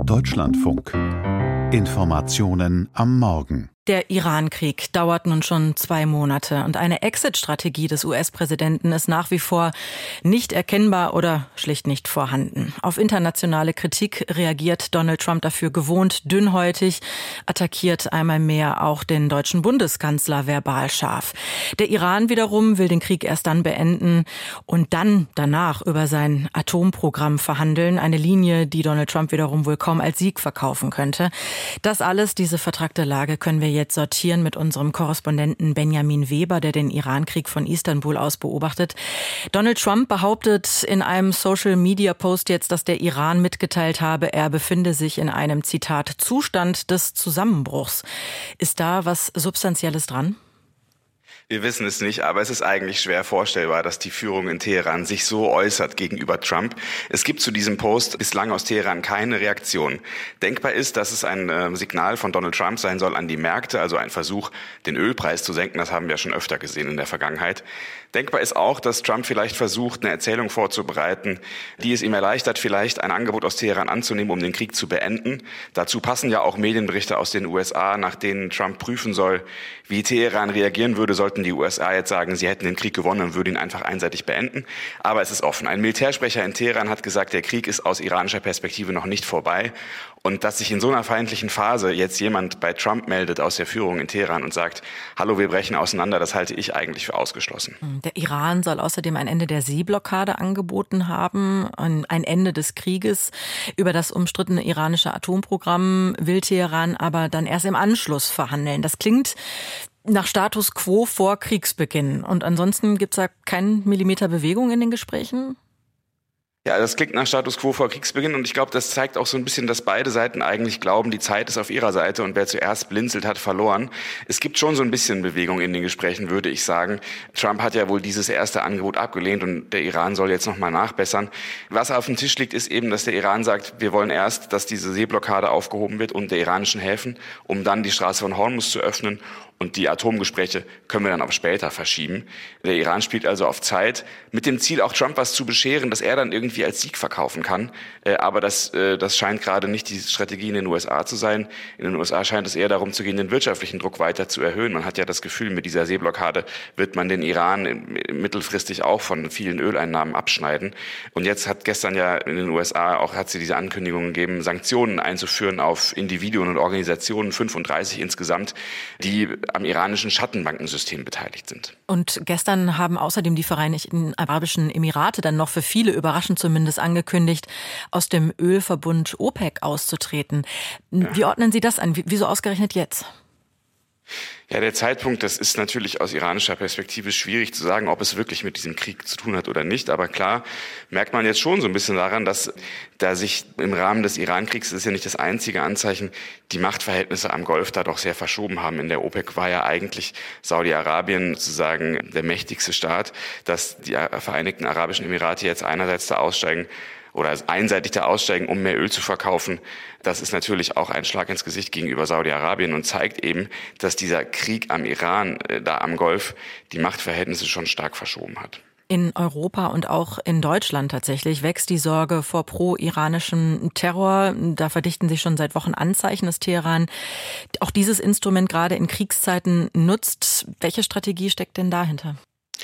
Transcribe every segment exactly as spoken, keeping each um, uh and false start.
Deutschlandfunk. Informationen am Morgen. Der Iran-Krieg dauert nun schon zwei Monate und eine Exit-Strategie des U S-Präsidenten ist nach wie vor nicht erkennbar oder schlicht nicht vorhanden. Auf internationale Kritik reagiert Donald Trump dafür gewohnt dünnhäutig, attackiert einmal mehr auch den deutschen Bundeskanzler verbal scharf. Der Iran wiederum will den Krieg erst dann beenden und dann danach über sein Atomprogramm verhandeln. Eine Linie, die Donald Trump wiederum wohl kaum als Sieg verkaufen könnte. Das alles, diese vertrackte Lage, können wir jetzt sortieren mit unserem Korrespondenten Benjamin Weber, der den Iran-Krieg von Istanbul aus beobachtet. Donald Trump behauptet in einem Social-Media-Post jetzt, dass der Iran mitgeteilt habe, er befinde sich in einem, Zitat, Zustand des Zusammenbruchs. Ist da was Substanzielles dran? Wir wissen es nicht, aber es ist eigentlich schwer vorstellbar, dass die Führung in Teheran sich so äußert gegenüber Trump. Es gibt zu diesem Post bislang aus Teheran keine Reaktion. Denkbar ist, dass es ein äh, Signal von Donald Trump sein soll an die Märkte, also ein Versuch, den Ölpreis zu senken. Das haben wir schon öfter gesehen in der Vergangenheit. Denkbar ist auch, dass Trump vielleicht versucht, eine Erzählung vorzubereiten, die es ihm erleichtert, vielleicht ein Angebot aus Teheran anzunehmen, um den Krieg zu beenden. Dazu passen ja auch Medienberichte aus den U S A, nach denen Trump prüfen soll, wie Teheran reagieren würde, sollten die U S A jetzt sagen, sie hätten den Krieg gewonnen und würden ihn einfach einseitig beenden. Aber es ist offen. Ein Militärsprecher in Teheran hat gesagt, der Krieg ist aus iranischer Perspektive noch nicht vorbei. Und dass sich in so einer feindlichen Phase jetzt jemand bei Trump meldet aus der Führung in Teheran und sagt, hallo, wir brechen auseinander, das halte ich eigentlich für ausgeschlossen. Der Iran soll außerdem ein Ende der Seeblockade angeboten haben, ein Ende des Krieges. Über das umstrittene iranische Atomprogramm will Teheran aber dann erst im Anschluss verhandeln. Das klingt nach Status quo vor Kriegsbeginn. Und ansonsten gibt es da keinen Millimeter Bewegung in den Gesprächen? Ja, das klingt nach Status quo vor Kriegsbeginn und ich glaube, das zeigt auch so ein bisschen, dass beide Seiten eigentlich glauben, die Zeit ist auf ihrer Seite und wer zuerst blinzelt, hat verloren. Es gibt schon so ein bisschen Bewegung in den Gesprächen, würde ich sagen. Trump hat ja wohl dieses erste Angebot abgelehnt und der Iran soll jetzt nochmal nachbessern. Was auf dem Tisch liegt, ist eben, dass der Iran sagt, wir wollen erst, dass diese Seeblockade aufgehoben wird und der iranischen Häfen, um dann die Straße von Hormuz zu öffnen. Und die Atomgespräche können wir dann auf später verschieben. Der Iran spielt also auf Zeit, mit dem Ziel auch Trump was zu bescheren, dass er dann irgendwie als Sieg verkaufen kann. Aber das, das scheint gerade nicht die Strategie in den U S A zu sein. In den U S A scheint es eher darum zu gehen, den wirtschaftlichen Druck weiter zu erhöhen. Man hat ja das Gefühl, mit dieser Seeblockade wird man den Iran mittelfristig auch von vielen Öleinnahmen abschneiden. Und jetzt hat gestern ja in den U S A auch hat sie diese Ankündigung gegeben, Sanktionen einzuführen auf Individuen und Organisationen, fünfunddreißig insgesamt, die am iranischen Schattenbankensystem beteiligt sind. Und gestern haben außerdem die Vereinigten Arabischen Emirate dann noch für viele überraschend zumindest angekündigt, aus dem Ölverbund OPEC auszutreten. Ja. Wie ordnen Sie das an? Wieso ausgerechnet jetzt? Ja, der Zeitpunkt, das ist natürlich aus iranischer Perspektive schwierig zu sagen, ob es wirklich mit diesem Krieg zu tun hat oder nicht. Aber klar merkt man jetzt schon so ein bisschen daran, dass da sich im Rahmen des Iran-Kriegs, das ist ja nicht das einzige Anzeichen, die Machtverhältnisse am Golf da doch sehr verschoben haben. In der OPEC war ja eigentlich Saudi-Arabien sozusagen der mächtigste Staat, dass die Vereinigten Arabischen Emirate jetzt einerseits da aussteigen, oder einseitig da aussteigen, um mehr Öl zu verkaufen. Das ist natürlich auch ein Schlag ins Gesicht gegenüber Saudi-Arabien und zeigt eben, dass dieser Krieg am Iran, äh, da am Golf, die Machtverhältnisse schon stark verschoben hat. In Europa und auch in Deutschland tatsächlich wächst die Sorge vor pro-iranischem Terror. Da verdichten sich schon seit Wochen Anzeichen, dass Teheran auch dieses Instrument gerade in Kriegszeiten nutzt. Welche Strategie steckt denn dahinter?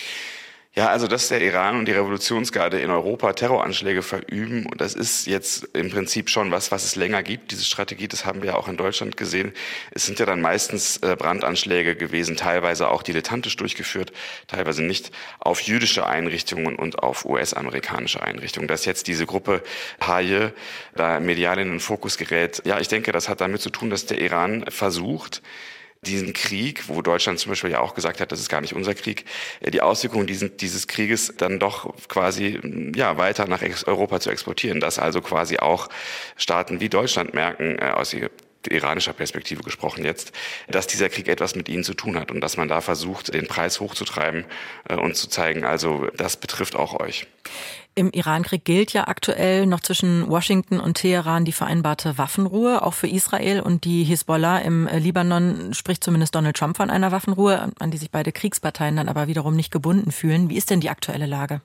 Ja, also dass der Iran und die Revolutionsgarde in Europa Terroranschläge verüben, und das ist jetzt im Prinzip schon was, was es länger gibt, diese Strategie, das haben wir ja auch in Deutschland gesehen. Es sind ja dann meistens Brandanschläge gewesen, teilweise auch dilettantisch durchgeführt, teilweise nicht, auf jüdische Einrichtungen und auf U S-amerikanische Einrichtungen. Dass jetzt diese Gruppe Haje da medial in den Fokus gerät, ja, ich denke, das hat damit zu tun, dass der Iran versucht, diesen Krieg, wo Deutschland zum Beispiel ja auch gesagt hat, das ist gar nicht unser Krieg, die Auswirkungen diesen, dieses Krieges dann doch quasi ja weiter nach Europa zu exportieren, dass also quasi auch Staaten wie Deutschland merken, äh, aus iranischer Perspektive gesprochen jetzt, dass dieser Krieg etwas mit ihnen zu tun hat und dass man da versucht, den Preis hochzutreiben äh, und zu zeigen, also das betrifft auch euch. Im Irankrieg gilt ja aktuell noch zwischen Washington und Teheran die vereinbarte Waffenruhe. Auch für Israel und die Hisbollah im Libanon spricht zumindest Donald Trump von einer Waffenruhe, an die sich beide Kriegsparteien dann aber wiederum nicht gebunden fühlen. Wie ist denn die aktuelle Lage?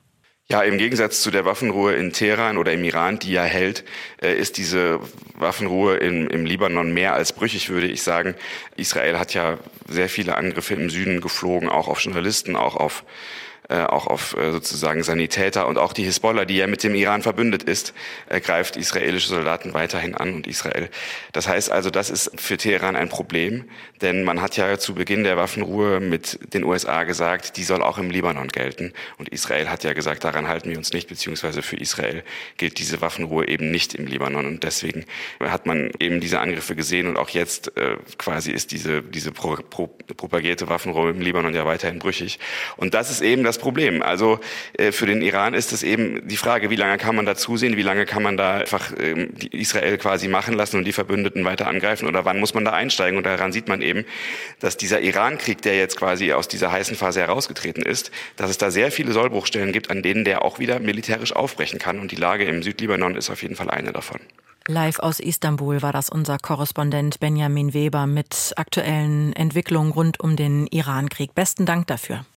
Ja, im Gegensatz zu der Waffenruhe in Teheran oder im Iran, die ja hält, ist diese Waffenruhe im, im Libanon mehr als brüchig, würde ich sagen. Israel hat ja sehr viele Angriffe im Süden geflogen, auch auf Journalisten, auch auf Äh, auch auf äh, sozusagen Sanitäter, und auch die Hisbollah, die ja mit dem Iran verbündet ist, äh, greift israelische Soldaten weiterhin an und Israel. Das heißt also, das ist für Teheran ein Problem, denn man hat ja zu Beginn der Waffenruhe mit den U S A gesagt, die soll auch im Libanon gelten, und Israel hat ja gesagt, daran halten wir uns nicht, beziehungsweise für Israel gilt diese Waffenruhe eben nicht im Libanon, und deswegen hat man eben diese Angriffe gesehen, und auch jetzt äh, quasi ist diese diese pro, pro, propagierte Waffenruhe im Libanon ja weiterhin brüchig, und das ist eben das Problem. Also äh, für den Iran ist es eben die Frage, wie lange kann man da zusehen, wie lange kann man da einfach äh, Israel quasi machen lassen und die Verbündeten weiter angreifen, oder wann muss man da einsteigen? Und daran sieht man eben, dass dieser Iran-Krieg, der jetzt quasi aus dieser heißen Phase herausgetreten ist, dass es da sehr viele Sollbruchstellen gibt, an denen der auch wieder militärisch aufbrechen kann, und die Lage im Südlibanon ist auf jeden Fall eine davon. Live aus Istanbul war das unser Korrespondent Benjamin Weber mit aktuellen Entwicklungen rund um den Iran-Krieg. Besten Dank dafür.